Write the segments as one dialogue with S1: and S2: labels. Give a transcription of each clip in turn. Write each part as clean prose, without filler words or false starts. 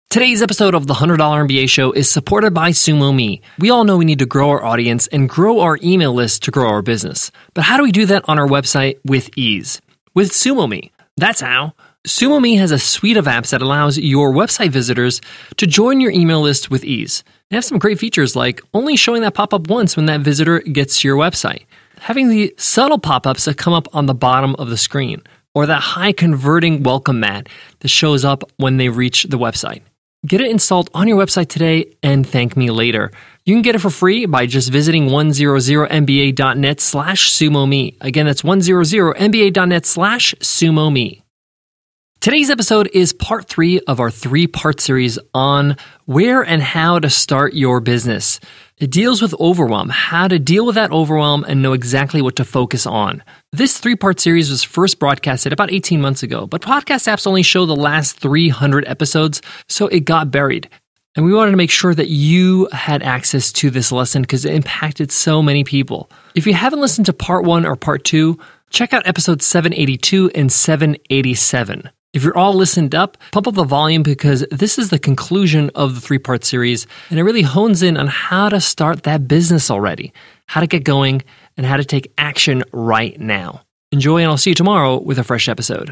S1: Today's episode of the $100 MBA Show is supported by SumoMe. We all know we need to grow our audience and grow our email list to grow our business. But how do we do that on our website with ease? With SumoMe. That's how. SumoMe has a suite of apps that allows your website visitors to join your email list with ease. They have some great features like only showing that pop-up once when that visitor gets to your website, having the subtle pop-ups that come up on the bottom of the screen, or that high-converting welcome mat that shows up when they reach the website. Get it installed on your website today and thank me later. You can get it for free by just visiting 100mba.net/SumoMe. Again, that's 100mba.net/SumoMe. Today's episode is part 3 of our 3-part series on where and how to start your business. It deals with overwhelm, how to deal with that overwhelm and know exactly what to focus on. This 3-part series was first broadcasted about 18 months ago, but podcast apps only show the last 300 episodes, so it got buried. And we wanted to make sure that you had access to this lesson because it impacted so many people. If you haven't listened to part 1 or part 2, check out episodes 782 and 787. If you're all listened up, pump up the volume because this is the conclusion of the 3-part series, and it really hones in on how to start that business already, how to get going, and how to take action right now. Enjoy, and I'll see you tomorrow with a fresh episode.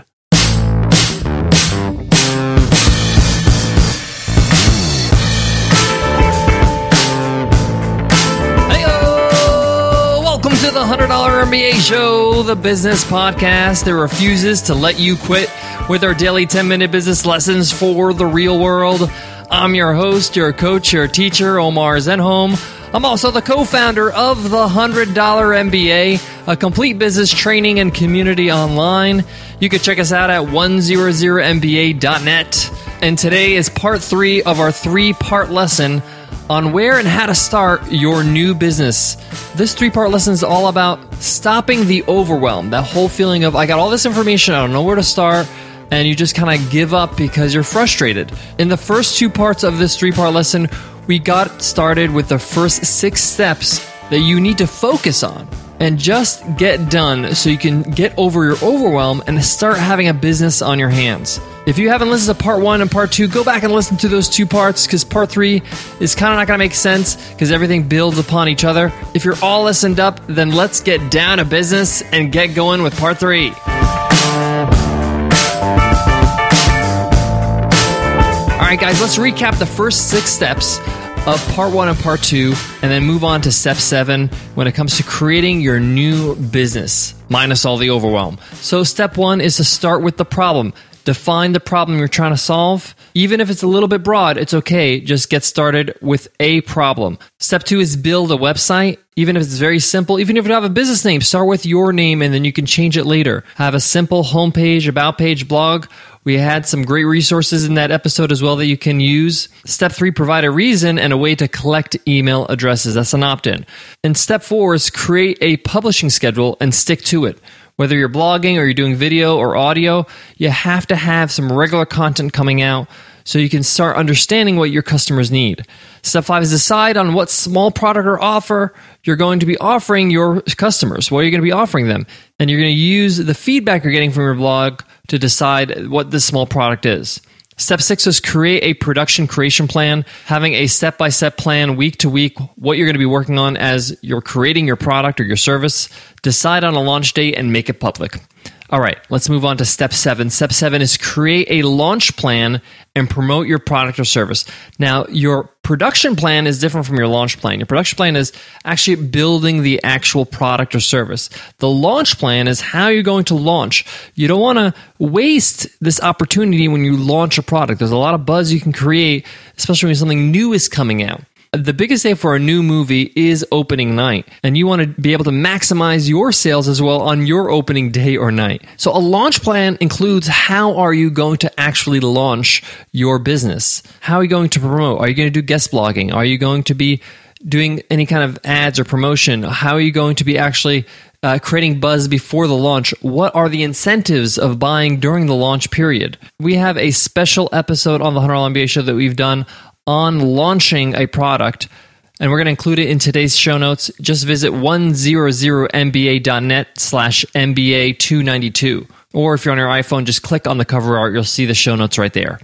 S1: Welcome to the $100 MBA Show, the business podcast that refuses to let you quit with our daily 10-minute business lessons for the real world. I'm your host, your coach, your teacher, Omar Zenhom. I'm also the co-founder of the $100 MBA, a complete business training and community online. You can check us out at 100mba.net. And today is part 3 of our 3-part lesson on where and how to start your new business. This 3-part lesson is all about stopping the overwhelm, that whole feeling of, I got all this information, I don't know where to start, and you just kind of give up because you're frustrated. In the first 2 parts of this 3-part lesson, we got started with the first 6 steps that you need to focus on and just get done so you can get over your overwhelm and start having a business on your hands. If you haven't listened to part 1 and part 2, go back and listen to those 2 parts because part 3 is kind of not going to make sense because everything builds upon each other. If you're all listened up, then let's get down to business and get going with part 3. All right, guys, let's recap the first 6 steps of part 1 and part 2, and then move on to step 7 when it comes to creating your new business, minus all the overwhelm. So step 1 is to start with the problem. Define the problem you're trying to solve. Even if it's a little bit broad, it's okay. Just get started with a problem. Step 2 is build a website. Even if it's very simple, even if you don't have a business name, start with your name and then you can change it later. Have a simple homepage, about page, blog. We had some great resources in that episode as well that you can use. Step 3, provide a reason and a way to collect email addresses. That's an opt-in. And step 4 is create a publishing schedule and stick to it. Whether you're blogging or you're doing video or audio, you have to have some regular content coming out so you can start understanding what your customers need. Step 5 is decide on what small product or offer you're going to be offering your customers. What are you going to be offering them? And you're going to use the feedback you're getting from your blog to decide what this small product is. Step 6 is create a production creation plan, having a step-by-step plan week to week, what you're going to be working on as you're creating your product or your service. Decide on a launch date and make it public. All right, let's move on to step 7. Step 7 is create a launch plan and promote your product or service. Now, your production plan is different from your launch plan. Your production plan is actually building the actual product or service. The launch plan is how you're going to launch. You don't want to waste this opportunity when you launch a product. There's a lot of buzz you can create, especially when something new is coming out. The biggest day for a new movie is opening night, and you want to be able to maximize your sales as well on your opening day or night. So a launch plan includes how are you going to actually launch your business? How are you going to promote? Are you going to do guest blogging? Are you going to be doing any kind of ads or promotion? How are you going to be actually creating buzz before the launch? What are the incentives of buying during the launch period? We have a special episode on the $100 MBA Show that we've done on launching a product, and we're going to include it in today's show notes. Just visit 100mba.net/MBA292. Or if you're on your iPhone, just click on the cover art. You'll see the show notes right there.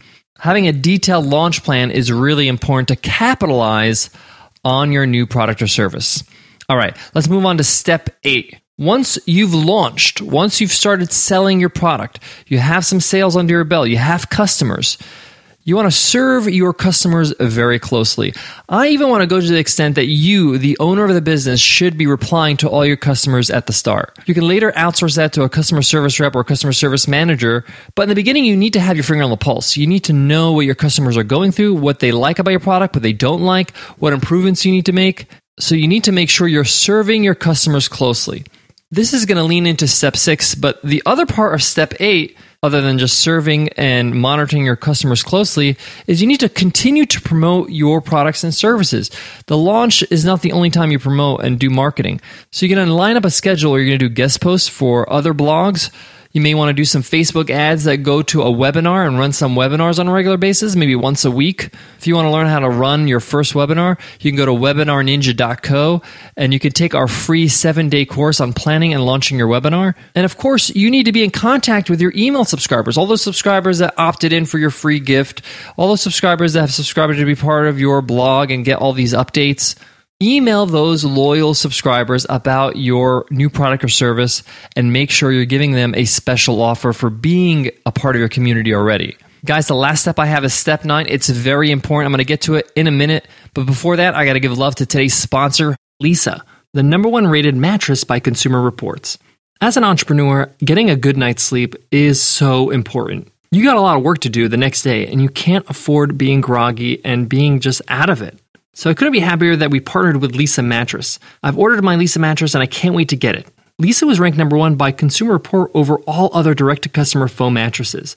S1: Having a detailed launch plan is really important to capitalize on your new product or service. All right, let's move on to step 8. Once you've launched, once you've started selling your product, you have some sales under your belt, you have customers, you want to serve your customers very closely. I even want to go to the extent that you, the owner of the business, should be replying to all your customers at the start. You can later outsource that to a customer service rep or a customer service manager, but in the beginning, you need to have your finger on the pulse. You need to know what your customers are going through, what they like about your product, what they don't like, what improvements you need to make. So you need to make sure you're serving your customers closely. This is going to lean into step 6, but the other part of step 8, other than just serving and monitoring your customers closely, is you need to continue to promote your products and services. The launch is not the only time you promote and do marketing. So you're going to line up a schedule where you're going to do guest posts for other blogs. You may want to do some Facebook ads that go to a webinar and run some webinars on a regular basis, maybe once a week. If you want to learn how to run your first webinar, you can go to webinarninja.co and you can take our free 7-day course on planning and launching your webinar. And of course, you need to be in contact with your email subscribers, all those subscribers that opted in for your free gift, all those subscribers that have subscribed to be part of your blog and get all these updates. Email those loyal subscribers about your new product or service and make sure you're giving them a special offer for being a part of your community already. Guys, the last step I have is step 9. It's very important. I'm going to get to it in a minute. But before that, I got to give love to today's sponsor, Leesa, the #1 rated mattress by Consumer Reports. As an entrepreneur, getting a good night's sleep is so important. You got a lot of work to do the next day, and you can't afford being groggy and being just out of it. So I couldn't be happier that we partnered with Leesa Mattress. I've ordered my Leesa mattress and I can't wait to get it. Leesa was ranked #1 by Consumer Report over all other direct-to-customer foam mattresses.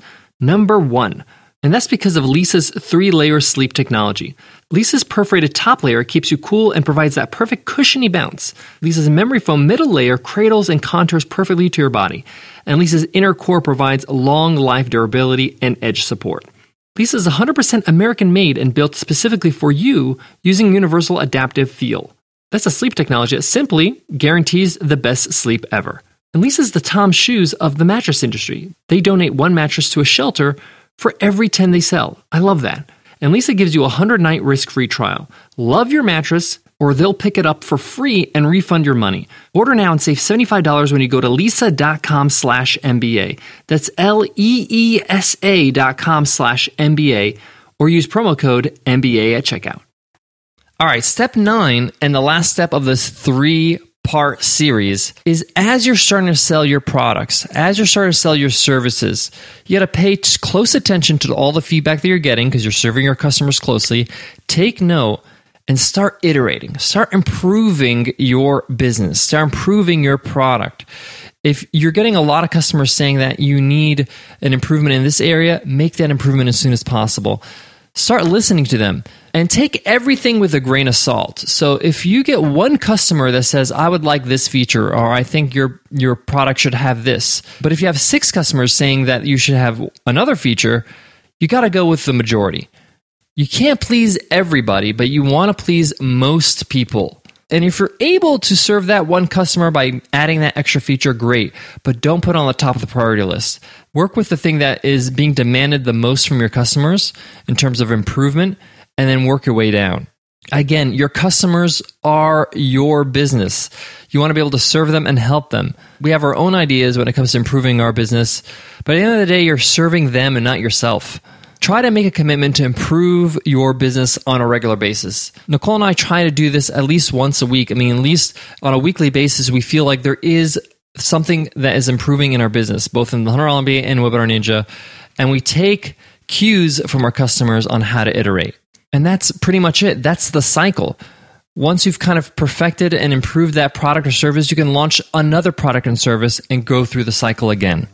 S1: #1. And that's because of Leesa's 3-layer sleep technology. Leesa's perforated top layer keeps you cool and provides that perfect cushiony bounce. Leesa's memory foam middle layer cradles and contours perfectly to your body. And Leesa's inner core provides long life durability and edge support. Leesa is 100% American-made and built specifically for you using universal adaptive feel. That's a sleep technology that simply guarantees the best sleep ever. And Leesa is the Tom Shoes of the mattress industry. They donate 1 mattress to a shelter for every 10 they sell. I love that. And Leesa gives you a 100-night risk-free trial. Love your mattress, or they'll pick it up for free and refund your money. Order now and save $75 when you go to leesa.com/MBA. That's LEESA.com/MBA, or use promo code MBA at checkout. All right, step 9, and the last step of this 3-part series is as you're starting to sell your products, as you're starting to sell your services, you got to pay close attention to all the feedback that you're getting because you're serving your customers closely. Take note and start iterating, start improving your business, start improving your product. If you're getting a lot of customers saying that you need an improvement in this area, make that improvement as soon as possible. Start listening to them and take everything with a grain of salt. So if you get one customer that says, I would like this feature, or I think your product should have this, but if you have 6 customers saying that you should have another feature, you got to go with the majority. You can't please everybody, but you want to please most people. And if you're able to serve that one customer by adding that extra feature, great. But don't put it on the top of the priority list. Work with the thing that is being demanded the most from your customers in terms of improvement, and then work your way down. Again, your customers are your business. You want to be able to serve them and help them. We have our own ideas when it comes to improving our business, but at the end of the day, you're serving them and not yourself. Try to make a commitment to improve your business on a regular basis. Nicole and I try to do this at least once a week. I mean, at least on a weekly basis, we feel like there is something that is improving in our business, both in the $100 MBA and Webinar Ninja, and we take cues from our customers on how to iterate. And that's pretty much it. That's the cycle. Once you've kind of perfected and improved that product or service, you can launch another product and service and go through the cycle again.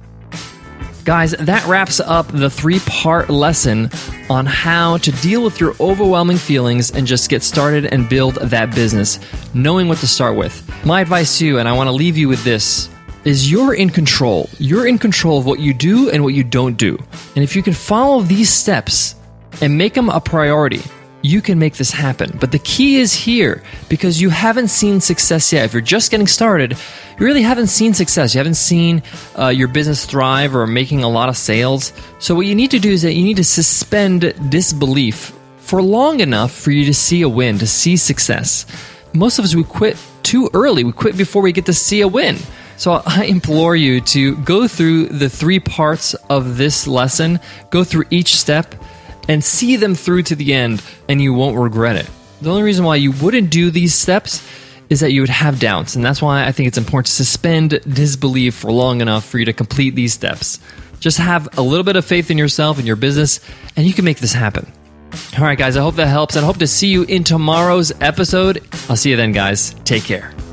S1: Guys, that wraps up the 3-part lesson on how to deal with your overwhelming feelings and just get started and build that business, knowing what to start with. My advice to you, and I want to leave you with this, is you're in control. You're in control of what you do and what you don't do. And if you can follow these steps and make them a priority, you can make this happen. But the key is here, because you haven't seen success yet. If you're just getting started, you really haven't seen success. You haven't seen your business thrive or making a lot of sales. So what you need to do is that you need to suspend disbelief for long enough for you to see a win, to see success. Most of us, we quit too early. We quit before we get to see a win. So I implore you to go through the 3 parts of this lesson, go through each step, and see them through to the end, and you won't regret it. The only reason why you wouldn't do these steps is that you would have doubts, and that's why I think it's important to suspend disbelief for long enough for you to complete these steps. Just have a little bit of faith in yourself and your business, and you can make this happen. All right, guys, I hope that helps, and I hope to see you in tomorrow's episode. I'll see you then, guys. Take care.